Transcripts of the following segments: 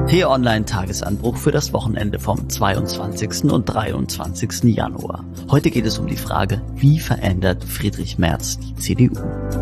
T-Online-Tagesanbruch für das Wochenende vom 22. und 23. Januar. Heute geht es um die Frage, wie verändert Friedrich Merz die CDU?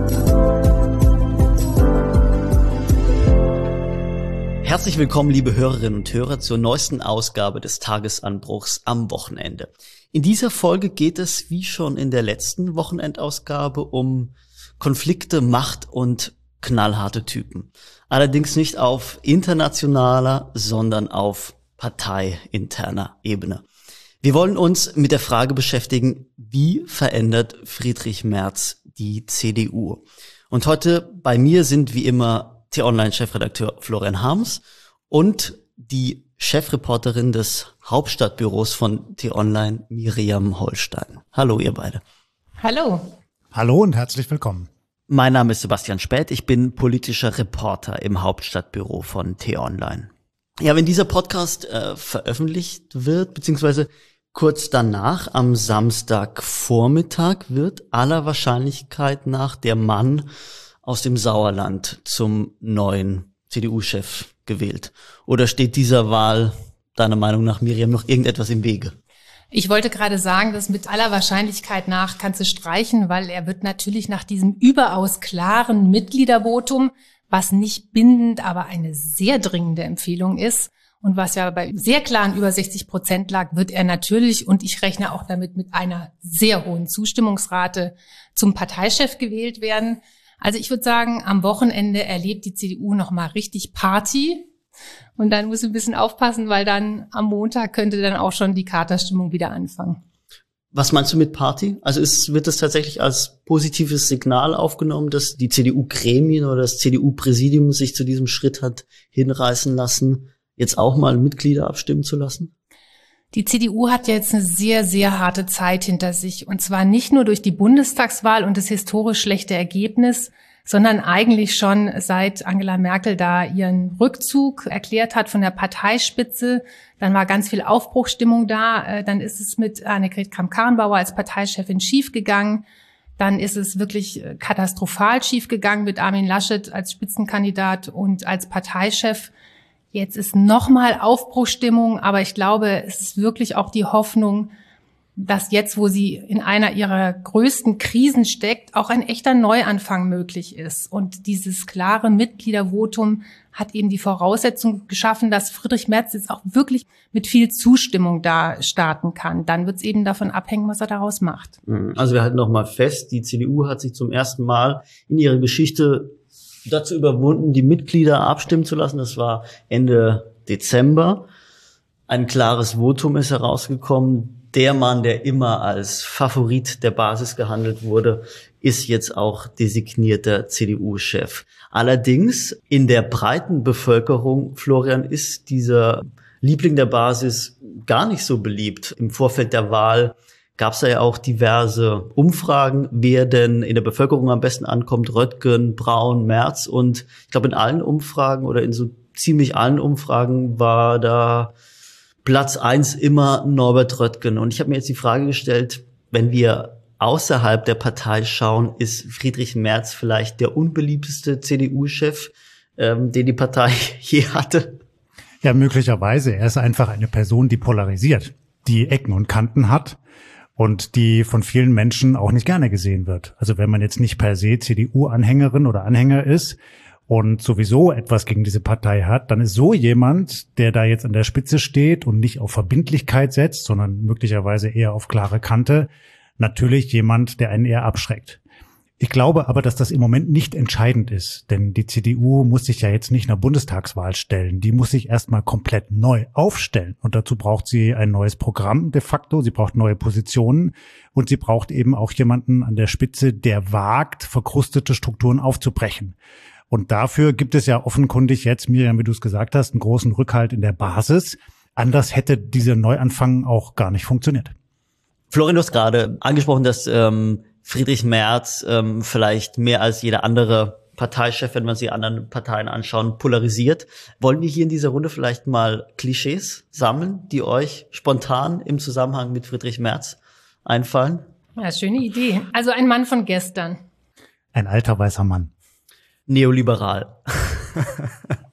Herzlich willkommen, liebe Hörerinnen und Hörer, zur neuesten Ausgabe des Tagesanbruchs am Wochenende. In dieser Folge geht es, wie schon in der letzten Wochenendausgabe, um Konflikte, Macht und knallharte Typen. Allerdings nicht auf internationaler, sondern auf parteiinterner Ebene. Wir wollen uns mit der Frage beschäftigen, wie verändert Friedrich Merz die CDU? Und heute bei mir sind wie immer T-Online-Chefredakteur Florian Harms und die Chefreporterin des Hauptstadtbüros von T-Online, Miriam Holstein. Hallo, ihr beide. Hallo. Hallo und herzlich willkommen. Mein Name ist Sebastian Späth, ich bin politischer Reporter im Hauptstadtbüro von T-Online. Ja, wenn dieser Podcast veröffentlicht wird, beziehungsweise kurz danach, am Samstagvormittag, wird aller Wahrscheinlichkeit nach der Mann aus dem Sauerland zum neuen CDU-Chef gewählt. Oder steht dieser Wahl, deiner Meinung nach, Miriam, noch irgendetwas im Wege? Ich wollte gerade sagen, dass mit aller Wahrscheinlichkeit nach kannst du streichen, weil er wird natürlich nach diesem überaus klaren Mitgliedervotum, was nicht bindend, aber eine sehr dringende Empfehlung ist und was ja bei sehr klaren über 60% lag, wird er natürlich, und ich rechne auch damit, mit einer sehr hohen Zustimmungsrate zum Parteichef gewählt werden. Also ich würde sagen, am Wochenende erlebt die CDU nochmal richtig Party. Und dann muss ich ein bisschen aufpassen, weil dann am Montag könnte dann auch schon die Katerstimmung wieder anfangen. Was meinst du mit Party? Also wird es tatsächlich als positives Signal aufgenommen, dass die CDU-Gremien oder das CDU-Präsidium sich zu diesem Schritt hat hinreißen lassen, jetzt auch mal Mitglieder abstimmen zu lassen? Die CDU hat jetzt eine sehr, sehr harte Zeit hinter sich. Und zwar nicht nur durch die Bundestagswahl und das historisch schlechte Ergebnis, sondern eigentlich schon seit Angela Merkel da ihren Rückzug erklärt hat von der Parteispitze. Dann war ganz viel Aufbruchsstimmung da. Dann ist es mit Annegret Kramp-Karrenbauer als Parteichefin schiefgegangen. Dann ist es wirklich katastrophal schiefgegangen mit Armin Laschet als Spitzenkandidat und als Parteichef. Jetzt ist nochmal Aufbruchsstimmung, aber ich glaube, es ist wirklich auch die Hoffnung, dass jetzt, wo sie in einer ihrer größten Krisen steckt, auch ein echter Neuanfang möglich ist. Und dieses klare Mitgliedervotum hat eben die Voraussetzung geschaffen, dass Friedrich Merz jetzt auch wirklich mit viel Zustimmung da starten kann. Dann wird es eben davon abhängen, was er daraus macht. Also wir halten noch mal fest, die CDU hat sich zum ersten Mal in ihrer Geschichte dazu überwunden, die Mitglieder abstimmen zu lassen. Das war Ende Dezember. Ein klares Votum ist herausgekommen. Der Mann, der immer als Favorit der Basis gehandelt wurde, ist jetzt auch designierter CDU-Chef. Allerdings in der breiten Bevölkerung, Florian, ist dieser Liebling der Basis gar nicht so beliebt. Im Vorfeld der Wahl gab es ja auch diverse Umfragen, wer denn in der Bevölkerung am besten ankommt, Röttgen, Braun, Merz. Und ich glaube, in allen Umfragen oder in so ziemlich allen Umfragen war da Platz 1 immer Norbert Röttgen. Und ich habe mir jetzt die Frage gestellt, wenn wir außerhalb der Partei schauen, ist Friedrich Merz vielleicht der unbeliebteste CDU-Chef, den die Partei je hatte? Ja, möglicherweise. Er ist einfach eine Person, die polarisiert, die Ecken und Kanten hat und die von vielen Menschen auch nicht gerne gesehen wird. Also wenn man jetzt nicht per se CDU-Anhängerin oder Anhänger ist und sowieso etwas gegen diese Partei hat, dann ist so jemand, der da jetzt an der Spitze steht und nicht auf Verbindlichkeit setzt, sondern möglicherweise eher auf klare Kante, natürlich jemand, der einen eher abschreckt. Ich glaube aber, dass das im Moment nicht entscheidend ist, denn die CDU muss sich ja jetzt nicht einer Bundestagswahl stellen. Die muss sich erstmal komplett neu aufstellen und dazu braucht sie ein neues Programm de facto, sie braucht neue Positionen und sie braucht eben auch jemanden an der Spitze, der wagt, verkrustete Strukturen aufzubrechen. Und dafür gibt es ja offenkundig jetzt, Miriam, wie du es gesagt hast, einen großen Rückhalt in der Basis. Anders hätte dieser Neuanfang auch gar nicht funktioniert. Florian, du hast gerade angesprochen, dass Friedrich Merz vielleicht mehr als jeder andere Parteichef, wenn man sich anderen Parteien anschauen, polarisiert. Wollen wir hier in dieser Runde vielleicht mal Klischees sammeln, die euch spontan im Zusammenhang mit Friedrich Merz einfallen? Ja, schöne Idee. Also ein Mann von gestern. Ein alter weißer Mann. Neoliberal.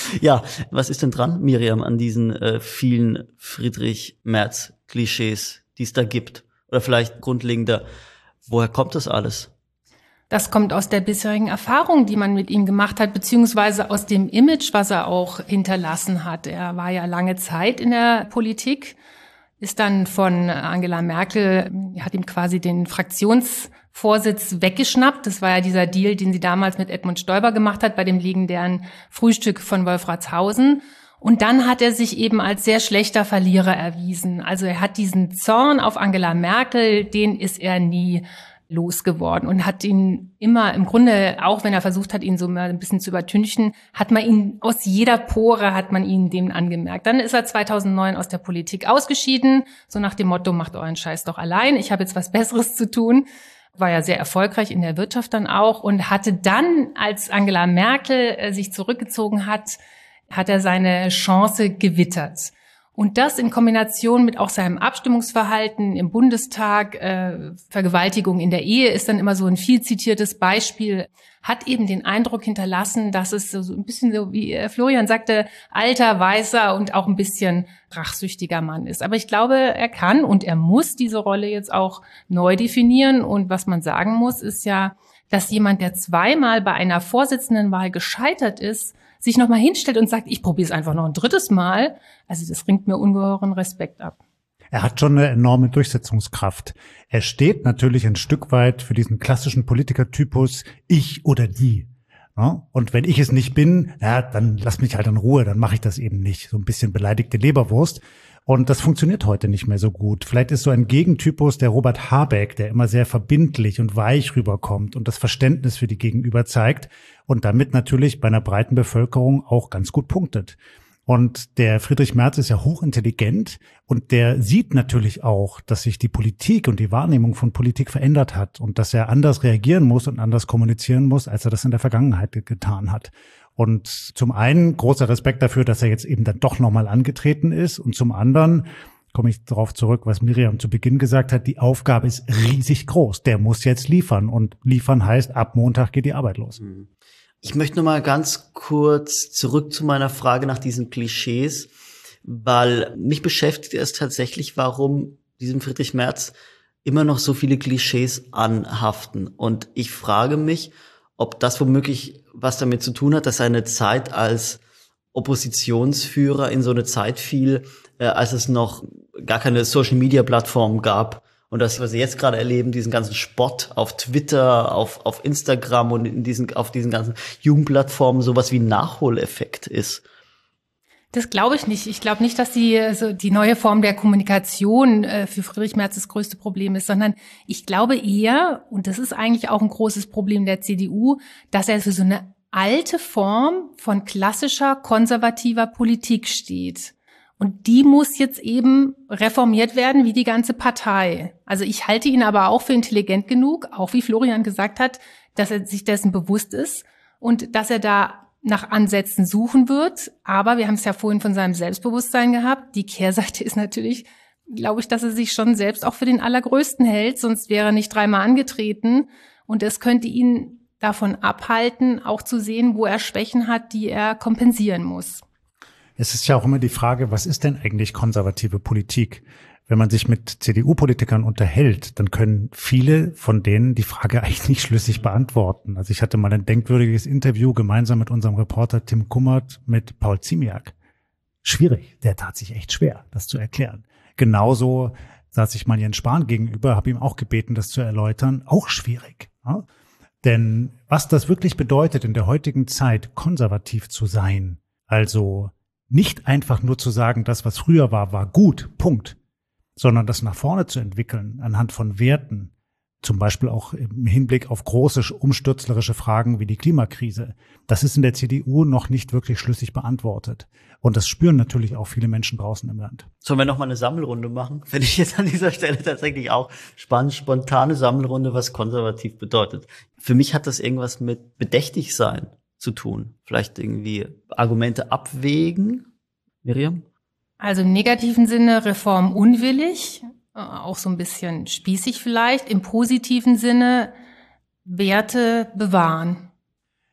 Ja, was ist denn dran, Miriam, an diesen vielen Friedrich-Merz-Klischees, die es da gibt? Oder vielleicht grundlegender, woher kommt das alles? Das kommt aus der bisherigen Erfahrung, die man mit ihm gemacht hat, beziehungsweise aus dem Image, was er auch hinterlassen hat. Er war ja lange Zeit in der Politik, ist dann von Angela Merkel, hat ihm quasi den Fraktionsvorsitz weggeschnappt. Das war ja dieser Deal, den sie damals mit Edmund Stoiber gemacht hat, bei dem legendären Frühstück von Wolfratshausen. Und dann hat er sich eben als sehr schlechter Verlierer erwiesen. Also er hat diesen Zorn auf Angela Merkel, den ist er nie losgeworden und hat ihn immer, im Grunde, auch wenn er versucht hat, ihn so mal ein bisschen zu übertünchen, hat man ihn aus jeder Pore, hat man ihn dem angemerkt. Dann ist er 2009 aus der Politik ausgeschieden, so nach dem Motto, macht euren Scheiß doch allein, ich habe jetzt was Besseres zu tun. War ja sehr erfolgreich in der Wirtschaft dann auch und hatte dann, als Angela Merkel sich zurückgezogen hat, hat er seine Chance gewittert. Und das in Kombination mit auch seinem Abstimmungsverhalten im Bundestag, Vergewaltigung in der Ehe ist dann immer so ein viel zitiertes Beispiel, hat eben den Eindruck hinterlassen, dass es so ein bisschen so, wie Florian sagte, alter, weißer und auch ein bisschen rachsüchtiger Mann ist. Aber ich glaube, er kann und er muss diese Rolle jetzt auch neu definieren. Und was man sagen muss, ist ja, dass jemand, der zweimal bei einer Vorsitzendenwahl gescheitert ist, sich nochmal hinstellt und sagt, ich probiere es einfach noch ein drittes Mal. Also das ringt mir ungeheuren Respekt ab. Er hat schon eine enorme Durchsetzungskraft. Er steht natürlich ein Stück weit für diesen klassischen Politikertypus ich oder die. Ja? Und wenn ich es nicht bin, ja, dann lass mich halt in Ruhe, dann mache ich das eben nicht. So ein bisschen beleidigte Leberwurst. Und das funktioniert heute nicht mehr so gut. Vielleicht ist so ein Gegentypus der Robert Habeck, der immer sehr verbindlich und weich rüberkommt und das Verständnis für die Gegenüber zeigt und damit natürlich bei einer breiten Bevölkerung auch ganz gut punktet. Und der Friedrich Merz ist ja hochintelligent und der sieht natürlich auch, dass sich die Politik und die Wahrnehmung von Politik verändert hat und dass er anders reagieren muss und anders kommunizieren muss, als er das in der Vergangenheit getan hat. Und zum einen großer Respekt dafür, dass er jetzt eben dann doch nochmal angetreten ist. Und zum anderen komme ich darauf zurück, was Miriam zu Beginn gesagt hat, die Aufgabe ist riesig groß. Der muss jetzt liefern. Und liefern heißt, ab Montag geht die Arbeit los. Ich möchte noch mal ganz kurz zurück zu meiner Frage nach diesen Klischees, weil mich beschäftigt es tatsächlich, warum diesem Friedrich Merz immer noch so viele Klischees anhaften. Und ich frage mich, ob das womöglich was damit zu tun hat, dass seine Zeit als Oppositionsführer in so eine Zeit fiel, als es noch gar keine Social-Media-Plattform gab. Und das, was wir jetzt gerade erleben, diesen ganzen Spott auf Twitter, auf Instagram und auf diesen ganzen Jugendplattformen sowas wie ein Nachholeffekt ist. Das glaube ich nicht. Ich glaube nicht, dass die neue Form der Kommunikation für Friedrich Merz das größte Problem ist, sondern ich glaube eher, und das ist eigentlich auch ein großes Problem der CDU, dass er für so eine alte Form von klassischer konservativer Politik steht. Und die muss jetzt eben reformiert werden, wie die ganze Partei. Also ich halte ihn aber auch für intelligent genug, auch wie Florian gesagt hat, dass er sich dessen bewusst ist und dass er da nach Ansätzen suchen wird. Aber wir haben es ja vorhin von seinem Selbstbewusstsein gehabt. Die Kehrseite ist natürlich, glaube ich, dass er sich schon selbst auch für den Allergrößten hält, sonst wäre er nicht dreimal angetreten. Und es könnte ihn davon abhalten, auch zu sehen, wo er Schwächen hat, die er kompensieren muss. Es ist ja auch immer die Frage, was ist denn eigentlich konservative Politik? Wenn man sich mit CDU-Politikern unterhält, dann können viele von denen die Frage eigentlich nicht schlüssig beantworten. Also ich hatte mal ein denkwürdiges Interview gemeinsam mit unserem Reporter Tim Kummert mit Paul Ziemiak. Schwierig, der tat sich echt schwer, das zu erklären. Genauso saß ich mal Jens Spahn gegenüber, habe ihm auch gebeten, das zu erläutern. Auch schwierig. Ja? Denn was das wirklich bedeutet, in der heutigen Zeit konservativ zu sein, also nicht einfach nur zu sagen, das, was früher war, war gut, Punkt, sondern das nach vorne zu entwickeln anhand von Werten, zum Beispiel auch im Hinblick auf große, umstürzlerische Fragen wie die Klimakrise. Das ist in der CDU noch nicht wirklich schlüssig beantwortet. Und das spüren natürlich auch viele Menschen draußen im Land. Sollen wir noch mal eine Sammelrunde machen? Finde ich jetzt an dieser Stelle tatsächlich auch spannend, spontane Sammelrunde, was konservativ bedeutet. Für mich hat das irgendwas mit Bedächtigsein zu tun. Vielleicht irgendwie Argumente abwägen. Miriam? Also im negativen Sinne reformunwillig, auch so ein bisschen spießig vielleicht. Im positiven Sinne Werte bewahren.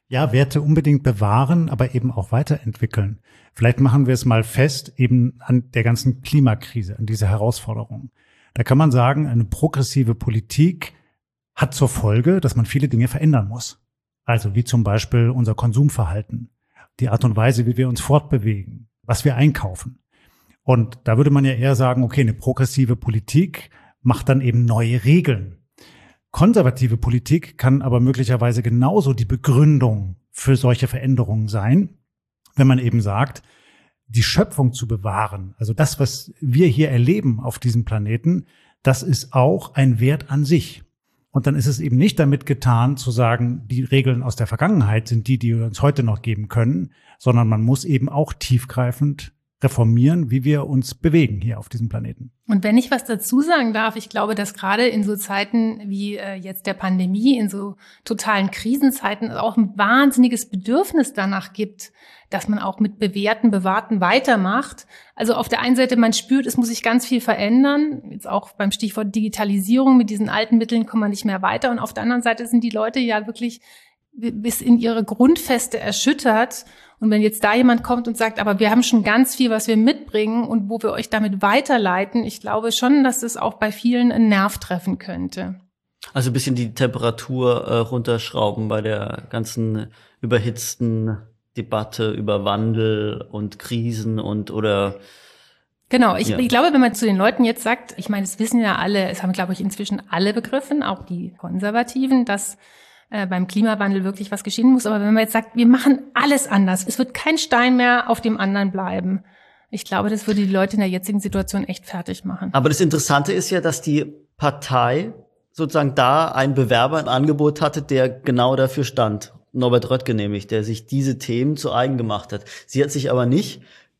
Ja, Werte unbedingt bewahren, aber eben auch weiterentwickeln. Vielleicht machen wir es mal fest, eben an der ganzen Klimakrise, an dieser Herausforderung. Da kann man sagen, eine progressive Politik hat zur Folge, dass man viele Dinge verändern muss. Also wie zum Beispiel unser Konsumverhalten, die Art und Weise, wie wir uns fortbewegen, was wir einkaufen. Und da würde man ja eher sagen, okay, eine progressive Politik macht dann eben neue Regeln. Konservative Politik kann aber möglicherweise genauso die Begründung für solche Veränderungen sein, wenn man eben sagt, die Schöpfung zu bewahren, also das, was wir hier erleben auf diesem Planeten, das ist auch ein Wert an sich. Und dann ist es eben nicht damit getan, zu sagen, die Regeln aus der Vergangenheit sind die wir uns heute noch geben können, sondern man muss eben auch tiefgreifend reformieren, wie wir uns bewegen hier auf diesem Planeten. Und wenn ich was dazu sagen darf, ich glaube, dass gerade in so Zeiten wie jetzt der Pandemie, in so totalen Krisenzeiten auch ein wahnsinniges Bedürfnis danach gibt, dass man auch mit Bewahrten weitermacht. Also auf der einen Seite, man spürt, es muss sich ganz viel verändern. Jetzt auch beim Stichwort Digitalisierung, mit diesen alten Mitteln kommt man nicht mehr weiter. Und auf der anderen Seite sind die Leute ja wirklich bis in ihre Grundfeste erschüttert. Und wenn jetzt da jemand kommt und sagt, aber wir haben schon ganz viel, was wir mitbringen und wo wir euch damit weiterleiten, ich glaube schon, dass das auch bei vielen einen Nerv treffen könnte. Also ein bisschen die Temperatur runterschrauben bei der ganzen überhitzten Debatte über Wandel und Krisen oder Genau, ich glaube, wenn man zu den Leuten jetzt sagt, ich meine, es wissen ja alle, es haben, glaube ich, inzwischen alle begriffen, auch die Konservativen, dass beim Klimawandel wirklich was geschehen muss. Aber wenn man jetzt sagt, wir machen alles anders, es wird kein Stein mehr auf dem anderen bleiben. Ich glaube, das würde die Leute in der jetzigen Situation echt fertig machen. Aber das Interessante ist ja, dass die Partei sozusagen da einen Bewerber im Angebot hatte, der genau dafür stand. Norbert Röttgen nämlich, der sich diese Themen zu eigen gemacht hat. Sie hat sich aber nicht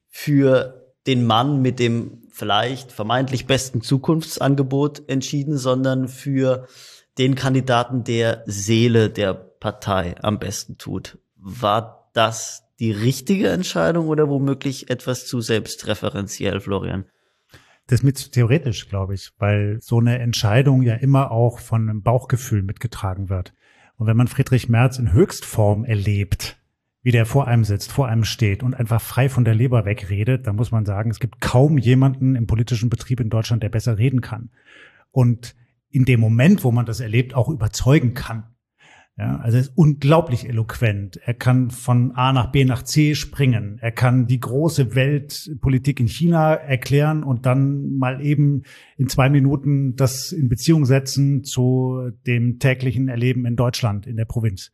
für den Mann mit dem vielleicht vermeintlich besten Zukunftsangebot entschieden, sondern für den Kandidaten, der Seele der Partei am besten tut. War das die richtige Entscheidung oder womöglich etwas zu selbstreferenziell, Florian? Das ist mir zu theoretisch, glaube ich, weil so eine Entscheidung ja immer auch von einem Bauchgefühl mitgetragen wird. Und wenn man Friedrich Merz in Höchstform erlebt, wie der vor einem sitzt, vor einem steht und einfach frei von der Leber wegredet, dann muss man sagen, es gibt kaum jemanden im politischen Betrieb in Deutschland, der besser reden kann. Und in dem Moment, wo man das erlebt, auch überzeugen kann. Ja, also er ist unglaublich eloquent. Er kann von A nach B nach C springen. Er kann die große Weltpolitik in China erklären und dann mal eben in 2 Minuten das in Beziehung setzen zu dem täglichen Erleben in Deutschland, in der Provinz.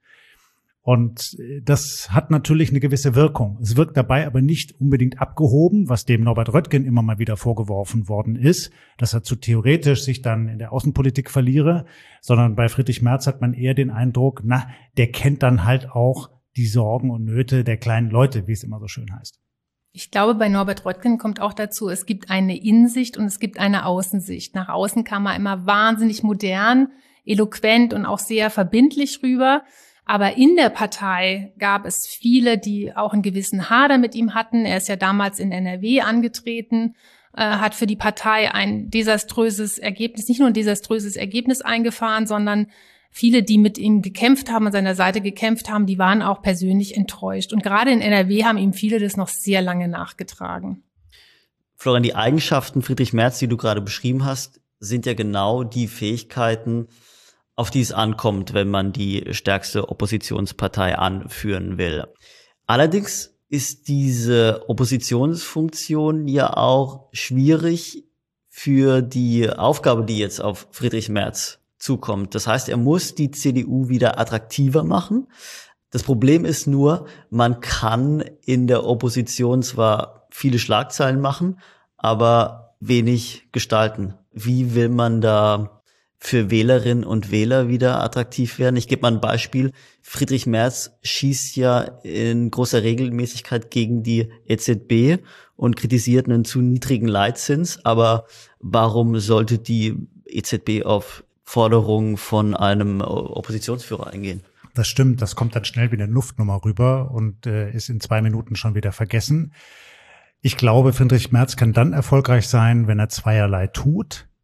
Und das hat natürlich eine gewisse Wirkung. Es wirkt dabei aber nicht unbedingt abgehoben, was dem Norbert Röttgen immer mal wieder vorgeworfen worden ist, dass er zu theoretisch sich dann in der Außenpolitik verliere, sondern bei Friedrich Merz hat man eher den Eindruck, der kennt dann halt auch die Sorgen und Nöte der kleinen Leute, wie es immer so schön heißt. Ich glaube, bei Norbert Röttgen kommt auch dazu, es gibt eine Innensicht und es gibt eine Außensicht. Nach außen kam er immer wahnsinnig modern, eloquent und auch sehr verbindlich rüber. Aber in der Partei gab es viele, die auch einen gewissen Hader mit ihm hatten. Er ist ja damals in NRW angetreten, hat für die Partei ein desaströses Ergebnis, nicht nur ein desaströses Ergebnis eingefahren, sondern viele, die mit ihm gekämpft haben, an seiner Seite gekämpft haben, die waren auch persönlich enttäuscht. Und gerade in NRW haben ihm viele das noch sehr lange nachgetragen. Florian, die Eigenschaften Friedrich Merz, die du gerade beschrieben hast, sind ja genau die Fähigkeiten, auf die es ankommt, wenn man die stärkste Oppositionspartei anführen will. Allerdings ist diese Oppositionsfunktion ja auch schwierig für die Aufgabe, die jetzt auf Friedrich Merz zukommt. Das heißt, er muss die CDU wieder attraktiver machen. Das Problem ist nur, man kann in der Opposition zwar viele Schlagzeilen machen, aber wenig gestalten. Wie will man da für Wählerinnen und Wähler wieder attraktiv werden? Ich gebe mal ein Beispiel. Friedrich Merz schießt ja in großer Regelmäßigkeit gegen die EZB und kritisiert einen zu niedrigen Leitzins. Aber warum sollte die EZB auf Forderungen von einem Oppositionsführer eingehen? Das stimmt, das kommt dann schnell wie eine Luftnummer rüber und ist in 2 Minuten schon wieder vergessen. Ich glaube, Friedrich Merz kann dann erfolgreich sein, wenn er zweierlei tut.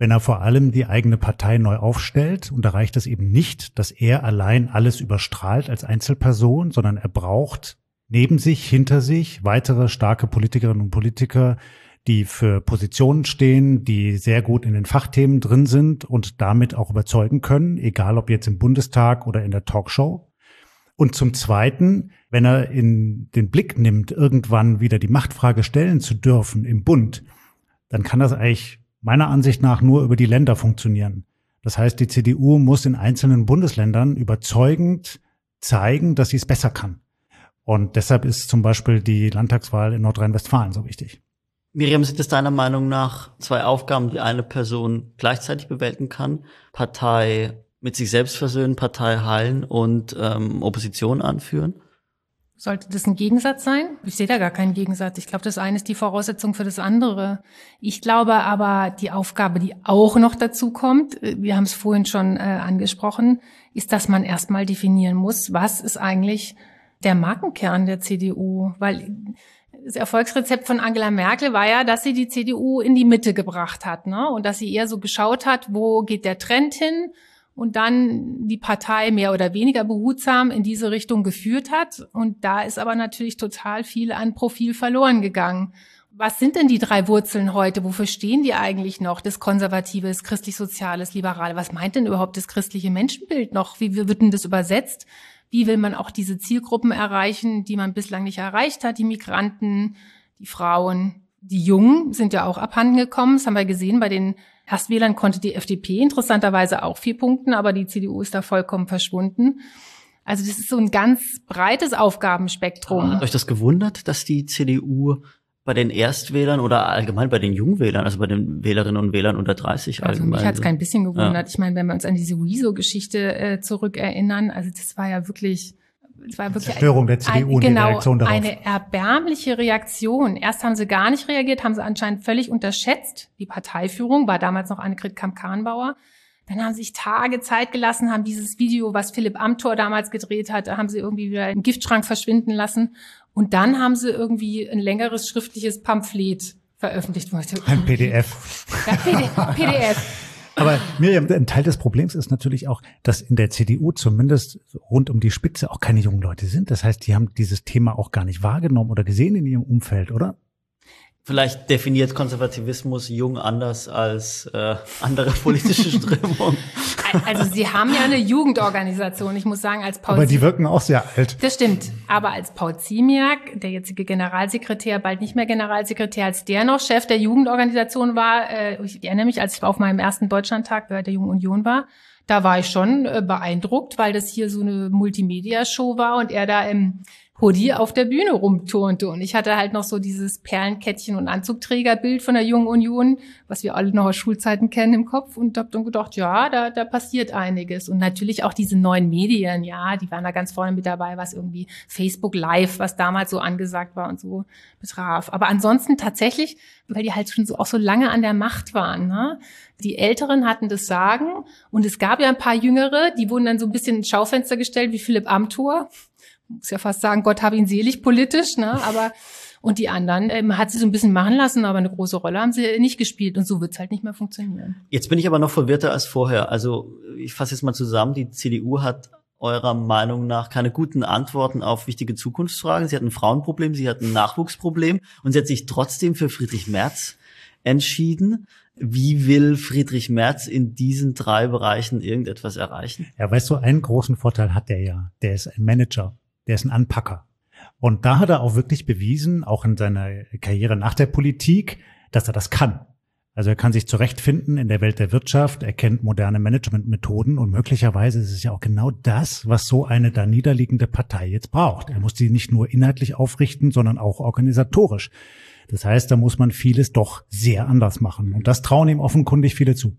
wenn er vor allem die eigene Partei neu aufstellt. Und da reicht es eben nicht, dass er allein alles überstrahlt als Einzelperson, sondern er braucht neben sich, hinter sich weitere starke Politikerinnen und Politiker, die für Positionen stehen, die sehr gut in den Fachthemen drin sind und damit auch überzeugen können, egal ob jetzt im Bundestag oder in der Talkshow. Und zum Zweiten, wenn er in den Blick nimmt, irgendwann wieder die Machtfrage stellen zu dürfen im Bund, dann kann das eigentlich meiner Ansicht nach nur über die Länder funktionieren. Das heißt, die CDU muss in einzelnen Bundesländern überzeugend zeigen, dass sie es besser kann. Und deshalb ist zum Beispiel die Landtagswahl in Nordrhein-Westfalen so wichtig. Miriam, sind es deiner Meinung nach 2 Aufgaben, die eine Person gleichzeitig bewältigen kann? Partei mit sich selbst versöhnen, Partei heilen und Opposition anführen? Sollte das ein Gegensatz sein? Ich sehe da gar keinen Gegensatz. Ich glaube, das eine ist die Voraussetzung für das andere. Ich glaube aber, die Aufgabe, die auch noch dazu kommt, wir haben es vorhin schon angesprochen, ist, dass man erstmal definieren muss, was ist eigentlich der Markenkern der CDU? Weil das Erfolgsrezept von Angela Merkel war ja, dass sie die CDU in die Mitte gebracht hat, ne? Und dass sie eher so geschaut hat, wo geht der Trend hin? Und dann die Partei mehr oder weniger behutsam in diese Richtung geführt hat. Und da ist aber natürlich total viel an Profil verloren gegangen. Was sind denn die 3 Wurzeln heute? Wofür stehen die eigentlich noch? Das Konservative, das Christlich-Soziale, das Liberale. Was meint denn überhaupt das christliche Menschenbild noch? Wie wird denn das übersetzt? Wie will man auch diese Zielgruppen erreichen, die man bislang nicht erreicht hat? Die Migranten, die Frauen, die Jungen sind ja auch abhanden gekommen. Das haben wir gesehen. Bei den Erstwählern konnte die FDP interessanterweise auch 4 punkten, aber die CDU ist da vollkommen verschwunden. Also das ist so ein ganz breites Aufgabenspektrum. Hat euch das gewundert, dass die CDU bei den Erstwählern oder allgemein bei den Jungwählern, also bei den Wählerinnen und Wählern unter 30 also allgemein? Mich hat es kein bisschen gewundert. Ja. Ich meine, wenn wir uns an diese Rezo-Geschichte zurückerinnern, also das war ja wirklich... Es war wirklich Zerstörung der CDU und die Reaktion darauf. Eine erbärmliche Reaktion. Erst haben sie gar nicht reagiert, haben sie anscheinend völlig unterschätzt. Die Parteiführung war damals noch Annegret Kramp-Karrenbauer. Dann haben sie sich Tage Zeit gelassen, haben dieses Video, was Philipp Amthor damals gedreht hat, haben sie irgendwie wieder im Giftschrank verschwinden lassen. Und dann haben sie irgendwie ein längeres schriftliches Pamphlet veröffentlicht. Ein PDF. Ja, PDF. Aber Miriam, ein Teil des Problems ist natürlich auch, dass in der CDU zumindest rund um die Spitze auch keine jungen Leute sind. Das heißt, die haben dieses Thema auch gar nicht wahrgenommen oder gesehen in ihrem Umfeld, oder? Vielleicht definiert Konservativismus jung anders als andere politische Strömungen. Also Sie haben ja eine Jugendorganisation. Ich muss sagen, als Paul Aber die wirken auch sehr alt. Das stimmt. Aber als Paul Ziemiak, der jetzige Generalsekretär, bald nicht mehr Generalsekretär, als der noch Chef der Jugendorganisation war, ich erinnere mich, als ich auf meinem ersten Deutschlandtag bei der Jungen Union war, da war ich schon beeindruckt, weil das hier so eine Multimedia-Show war und er da im Hoodie auf der Bühne rumturnte. Und ich hatte halt noch so dieses Perlenkettchen- und Anzugträgerbild von der Jungen Union, was wir alle noch aus Schulzeiten kennen, im Kopf. Und habe dann gedacht, ja, da passiert einiges. Und natürlich auch diese neuen Medien, ja, die waren da ganz vorne mit dabei, was irgendwie Facebook Live, was damals so angesagt war und so betraf. Aber ansonsten tatsächlich, weil die halt schon so auch so lange an der Macht waren, ne? Die Älteren hatten das Sagen. Und es gab ja ein paar Jüngere, die wurden dann so ein bisschen ins Schaufenster gestellt, wie Philipp Amthor. Muss ja fast sagen, Gott hab ihn selig politisch, ne? Aber und die anderen hat sie so ein bisschen machen lassen, aber eine große Rolle haben sie nicht gespielt und so wird's halt nicht mehr funktionieren. Jetzt bin ich aber noch verwirrter als vorher. Also ich fasse jetzt mal zusammen, die CDU hat eurer Meinung nach keine guten Antworten auf wichtige Zukunftsfragen. Sie hat ein Frauenproblem, sie hat ein Nachwuchsproblem und sie hat sich trotzdem für Friedrich Merz entschieden. Wie will Friedrich Merz in diesen 3 Bereichen irgendetwas erreichen? Ja, weißt du, einen großen Vorteil hat der ja. Der ist ein Manager. Der ist ein Anpacker. Und da hat er auch wirklich bewiesen, auch in seiner Karriere nach der Politik, dass er das kann. Also er kann sich zurechtfinden in der Welt der Wirtschaft, er kennt moderne Managementmethoden und möglicherweise ist es ja auch genau das, was so eine da niederliegende Partei jetzt braucht. Er muss sie nicht nur inhaltlich aufrichten, sondern auch organisatorisch. Das heißt, da muss man vieles doch sehr anders machen. Und das trauen ihm offenkundig viele zu.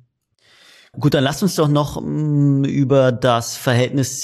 Gut, dann lasst uns doch noch über das Verhältnis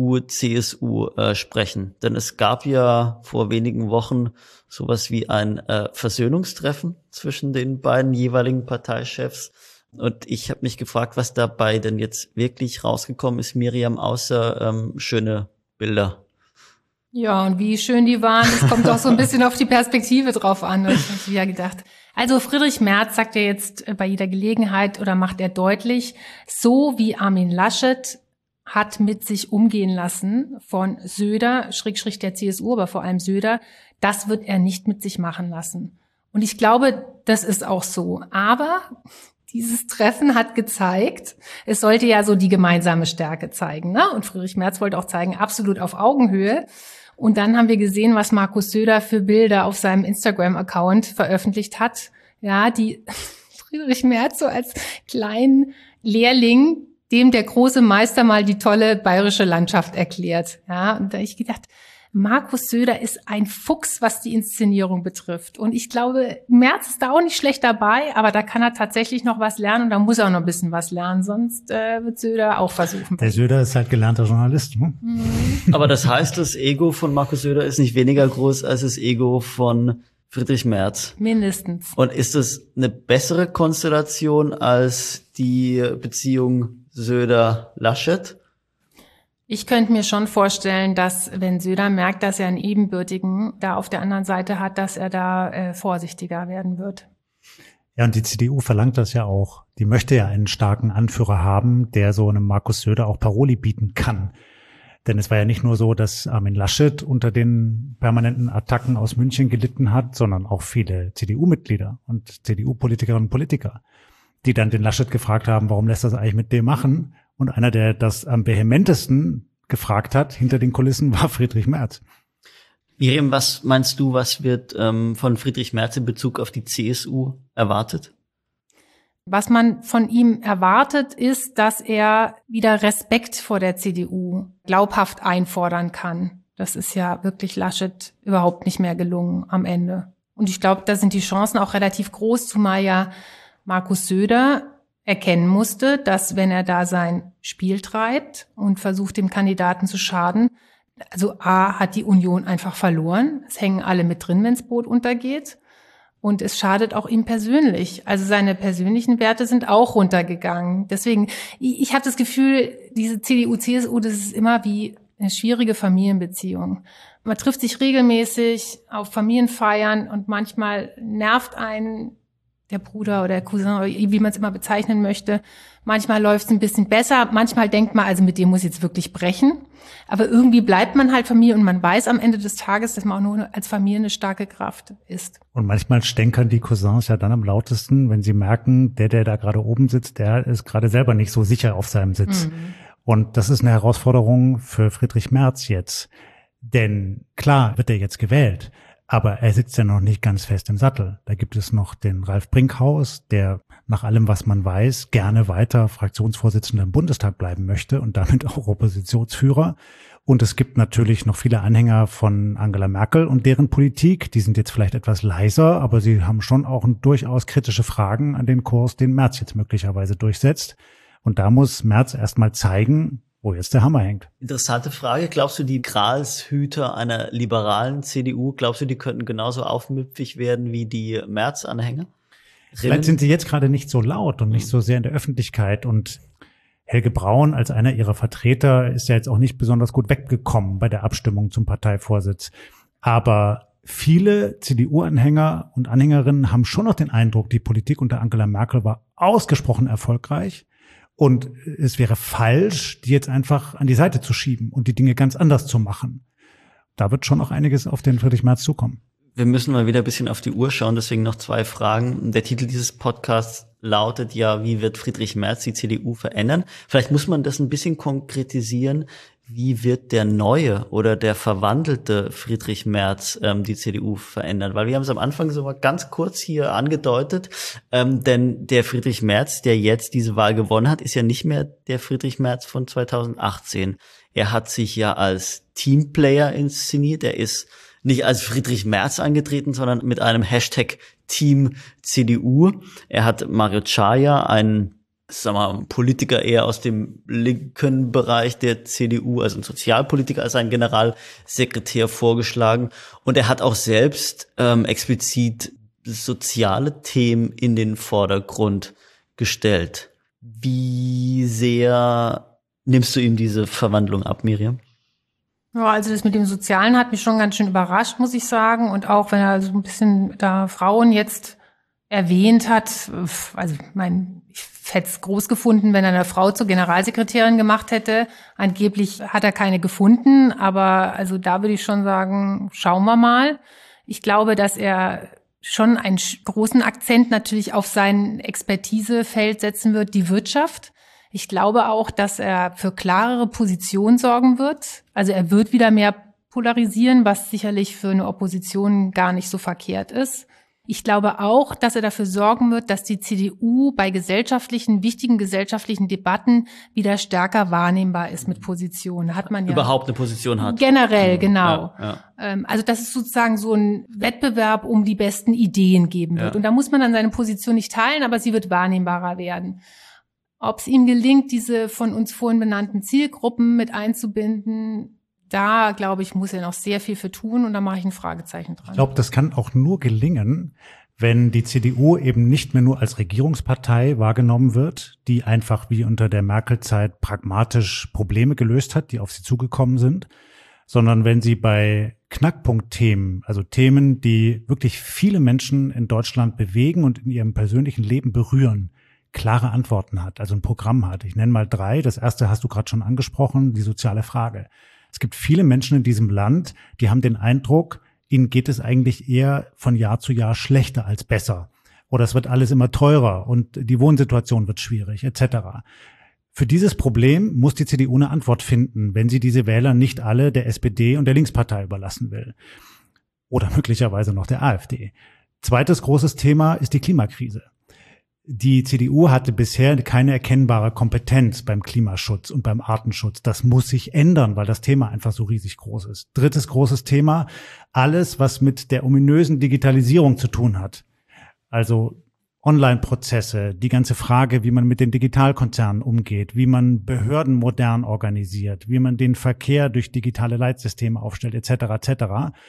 CDU-CSU sprechen. Denn es gab ja vor wenigen Wochen sowas wie ein Versöhnungstreffen zwischen den beiden jeweiligen Parteichefs. Und ich habe mich gefragt, was dabei denn jetzt wirklich rausgekommen ist, Miriam, außer schöne Bilder. Ja, und wie schön die waren, das kommt auch so ein bisschen auf die Perspektive drauf an. Das habe ich ja gedacht. Also Friedrich Merz sagt ja jetzt bei jeder Gelegenheit oder macht er deutlich, so wie Armin Laschet hat mit sich umgehen lassen von Söder, Schrägstrich der CSU, aber vor allem Söder, das wird er nicht mit sich machen lassen. Und ich glaube, das ist auch so. Aber dieses Treffen hat gezeigt, es sollte ja so die gemeinsame Stärke zeigen, ne? Und Friedrich Merz wollte auch zeigen, absolut auf Augenhöhe. Und dann haben wir gesehen, was Markus Söder für Bilder auf seinem Instagram-Account veröffentlicht hat. Ja, die Friedrich Merz so als kleinen Lehrling, dem der große Meister mal die tolle bayerische Landschaft erklärt. Ja, und da habe ich gedacht, Markus Söder ist ein Fuchs, was die Inszenierung betrifft. Und ich glaube, Merz ist da auch nicht schlecht dabei, aber da kann er tatsächlich noch was lernen und da muss er auch noch ein bisschen was lernen, sonst wird Söder auch versuchen. Der Söder ist halt gelernter Journalist. Ne? Aber das heißt, das Ego von Markus Söder ist nicht weniger groß als das Ego von Friedrich Merz. Mindestens. Und ist es eine bessere Konstellation als die Beziehung Söder-Laschet? Ich könnte mir schon vorstellen, dass wenn Söder merkt, dass er einen Ebenbürtigen da auf der anderen Seite hat, dass er da vorsichtiger werden wird. Ja, und die CDU verlangt das ja auch. Die möchte ja einen starken Anführer haben, der so einem Markus Söder auch Paroli bieten kann. Denn es war ja nicht nur so, dass Armin Laschet unter den permanenten Attacken aus München gelitten hat, sondern auch viele CDU-Mitglieder und CDU-Politikerinnen und Politiker, die dann den Laschet gefragt haben, warum lässt er das eigentlich mit dem machen? Und einer, der das am vehementesten gefragt hat, hinter den Kulissen, war Friedrich Merz. Miriam, was meinst du, was wird von Friedrich Merz in Bezug auf die CSU erwartet? Was man von ihm erwartet, ist, dass er wieder Respekt vor der CDU glaubhaft einfordern kann. Das ist ja wirklich Laschet überhaupt nicht mehr gelungen am Ende. Und ich glaube, da sind die Chancen auch relativ groß, zumal ja Markus Söder erkennen musste, dass wenn er da sein Spiel treibt und versucht, dem Kandidaten zu schaden, also A, hat die Union einfach verloren. Es hängen alle mit drin, wenns Boot untergeht. Und es schadet auch ihm persönlich. Also seine persönlichen Werte sind auch runtergegangen. Deswegen, ich habe das Gefühl, diese CDU, CSU, das ist immer wie eine schwierige Familienbeziehung. Man trifft sich regelmäßig auf Familienfeiern und manchmal nervt einen der Bruder oder der Cousin, oder wie man es immer bezeichnen möchte. Manchmal läuft es ein bisschen besser. Manchmal denkt man, also mit dem muss ich jetzt wirklich brechen. Aber irgendwie bleibt man halt Familie und man weiß am Ende des Tages, dass man auch nur als Familie eine starke Kraft ist. Und manchmal stänkern die Cousins ja dann am lautesten, wenn sie merken, der da gerade oben sitzt, der ist gerade selber nicht so sicher auf seinem Sitz. Und das ist eine Herausforderung für Friedrich Merz jetzt. Denn klar wird er jetzt gewählt, aber er sitzt ja noch nicht ganz fest im Sattel. Da gibt es noch den Ralf Brinkhaus, der nach allem, was man weiß, gerne weiter Fraktionsvorsitzender im Bundestag bleiben möchte und damit auch Oppositionsführer. Und es gibt natürlich noch viele Anhänger von Angela Merkel und deren Politik. Die sind jetzt vielleicht etwas leiser, aber sie haben schon auch durchaus kritische Fragen an den Kurs, den Merz jetzt möglicherweise durchsetzt. Und da muss Merz erstmal zeigen, wo jetzt der Hammer hängt. Interessante Frage. Glaubst du, die Gralshüter einer liberalen CDU, glaubst du, die könnten genauso aufmüpfig werden wie die Merz-Anhänger? Vielleicht sind sie jetzt gerade nicht so laut und nicht so sehr in der Öffentlichkeit. Und Helge Braun als einer ihrer Vertreter ist ja jetzt auch nicht besonders gut weggekommen bei der Abstimmung zum Parteivorsitz. Aber viele CDU-Anhänger und Anhängerinnen haben schon noch den Eindruck, die Politik unter Angela Merkel war ausgesprochen erfolgreich. Und es wäre falsch, die jetzt einfach an die Seite zu schieben und die Dinge ganz anders zu machen. Da wird schon noch einiges auf den Friedrich Merz zukommen. Wir müssen mal wieder ein bisschen auf die Uhr schauen, deswegen noch 2 Fragen. Der Titel dieses Podcasts lautet ja, wie wird Friedrich Merz die CDU verändern? Vielleicht muss man das ein bisschen konkretisieren. Wie wird der neue oder der verwandelte Friedrich Merz die CDU verändern? Weil wir haben es am Anfang so mal ganz kurz hier angedeutet, denn der Friedrich Merz, der jetzt diese Wahl gewonnen hat, ist ja nicht mehr der Friedrich Merz von 2018. Er hat sich ja als Teamplayer inszeniert. Er ist nicht als Friedrich Merz angetreten, sondern mit einem Hashtag Team CDU. Er hat Mario Czaja, ein Politiker eher aus dem linken Bereich der CDU, also ein Sozialpolitiker, als ein Generalsekretär vorgeschlagen. Und er hat auch selbst explizit soziale Themen in den Vordergrund gestellt. Wie sehr nimmst du ihm diese Verwandlung ab, Miriam? Ja, also das mit dem Sozialen hat mich schon ganz schön überrascht, muss ich sagen. Und auch wenn er so ein bisschen da Frauen jetzt erwähnt hat, also ich hätte es groß gefunden, wenn er eine Frau zur Generalsekretärin gemacht hätte. Angeblich hat er keine gefunden, aber also da würde ich schon sagen, schauen wir mal. Ich glaube, dass er schon einen großen Akzent natürlich auf sein Expertisefeld setzen wird, die Wirtschaft. Ich glaube auch, dass er für klarere Positionen sorgen wird. Also er wird wieder mehr polarisieren, was sicherlich für eine Opposition gar nicht so verkehrt ist. Ich glaube auch, dass er dafür sorgen wird, dass die CDU bei wichtigen gesellschaftlichen Debatten wieder stärker wahrnehmbar ist mit Positionen. Hat man ja überhaupt eine Position hat. Generell, genau. Ja. Also dass es sozusagen so ein Wettbewerb um die besten Ideen geben wird. Ja. Und da muss man dann seine Position nicht teilen, aber sie wird wahrnehmbarer werden. Ob es ihm gelingt, diese von uns vorhin benannten Zielgruppen mit einzubinden, da, glaube ich, muss er noch sehr viel für tun und da mache ich ein Fragezeichen dran. Ich glaube, das kann auch nur gelingen, wenn die CDU eben nicht mehr nur als Regierungspartei wahrgenommen wird, die einfach wie unter der Merkel-Zeit pragmatisch Probleme gelöst hat, die auf sie zugekommen sind, sondern wenn sie bei Knackpunktthemen, also Themen, die wirklich viele Menschen in Deutschland bewegen und in ihrem persönlichen Leben berühren, klare Antworten hat, also ein Programm hat. Ich nenne mal 3. Das erste hast du gerade schon angesprochen, die soziale Frage. Es gibt viele Menschen in diesem Land, die haben den Eindruck, ihnen geht es eigentlich eher von Jahr zu Jahr schlechter als besser. Oder es wird alles immer teurer und die Wohnsituation wird schwierig, etc. Für dieses Problem muss die CDU eine Antwort finden, wenn sie diese Wähler nicht alle der SPD und der Linkspartei überlassen will. Oder möglicherweise noch der AfD. Zweites großes Thema ist die Klimakrise. Die CDU hatte bisher keine erkennbare Kompetenz beim Klimaschutz und beim Artenschutz. Das muss sich ändern, weil das Thema einfach so riesig groß ist. Drittes großes Thema, alles, was mit der ominösen Digitalisierung zu tun hat. Also Online-Prozesse, die ganze Frage, wie man mit den Digitalkonzernen umgeht, wie man Behörden modern organisiert, wie man den Verkehr durch digitale Leitsysteme aufstellt, etc., etc.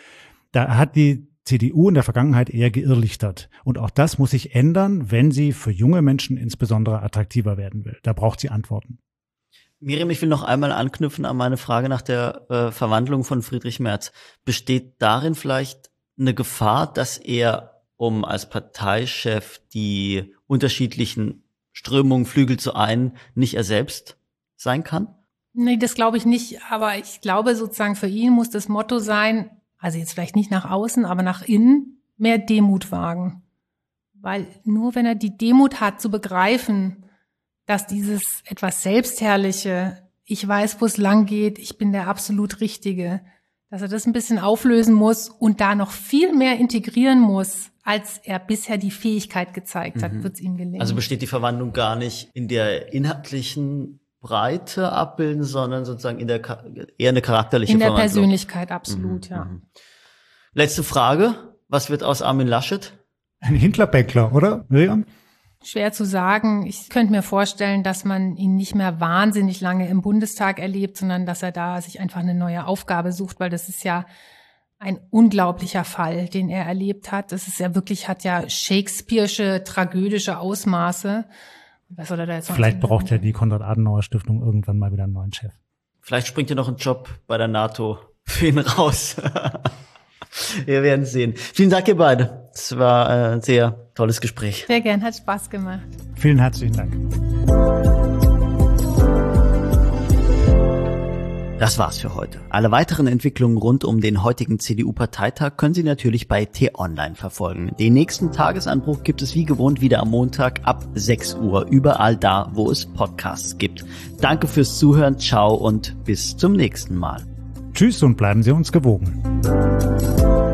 Da hat die CDU in der Vergangenheit eher geirrlichtert. Und auch das muss sich ändern, wenn sie für junge Menschen insbesondere attraktiver werden will. Da braucht sie Antworten. Miriam, ich will noch einmal anknüpfen an meine Frage nach der Verwandlung von Friedrich Merz. Besteht darin vielleicht eine Gefahr, dass er, um als Parteichef die unterschiedlichen Strömungen, Flügel zu einen, nicht er selbst sein kann? Nee, das glaube ich nicht. Aber ich glaube sozusagen, für ihn muss das Motto sein, also jetzt vielleicht nicht nach außen, aber nach innen, mehr Demut wagen. Weil nur wenn er die Demut hat, zu begreifen, dass dieses etwas Selbstherrliche, ich weiß, wo es lang geht, ich bin der absolut Richtige, dass er das ein bisschen auflösen muss und da noch viel mehr integrieren muss, als er bisher die Fähigkeit gezeigt hat, wird es ihm gelingen. Also besteht die Verwandlung gar nicht in der inhaltlichen Breite abbilden, sondern sozusagen eher eine charakterliche Verwandlung. In der Persönlichkeit, absolut, ja. Letzte Frage. Was wird aus Armin Laschet? Ein Hitlerbäckler, oder, Miriam? Schwer zu sagen. Ich könnte mir vorstellen, dass man ihn nicht mehr wahnsinnig lange im Bundestag erlebt, sondern dass er da sich einfach eine neue Aufgabe sucht, weil das ist ja ein unglaublicher Fall, den er erlebt hat. Das ist ja wirklich, hat ja Shakespeare'sche, tragödische Ausmaße. Was soll er da jetzt noch Vielleicht braucht ja die Konrad-Adenauer-Stiftung irgendwann mal wieder einen neuen Chef. Vielleicht springt ja noch ein Job bei der NATO für ihn raus. Wir werden sehen. Vielen Dank, ihr beide. Es war ein sehr tolles Gespräch. Sehr gern, hat Spaß gemacht. Vielen herzlichen Dank. Das war's für heute. Alle weiteren Entwicklungen rund um den heutigen CDU-Parteitag können Sie natürlich bei T-Online verfolgen. Den nächsten Tagesanbruch gibt es wie gewohnt wieder am Montag ab 6 Uhr, überall da, wo es Podcasts gibt. Danke fürs Zuhören, ciao und bis zum nächsten Mal. Tschüss und bleiben Sie uns gewogen.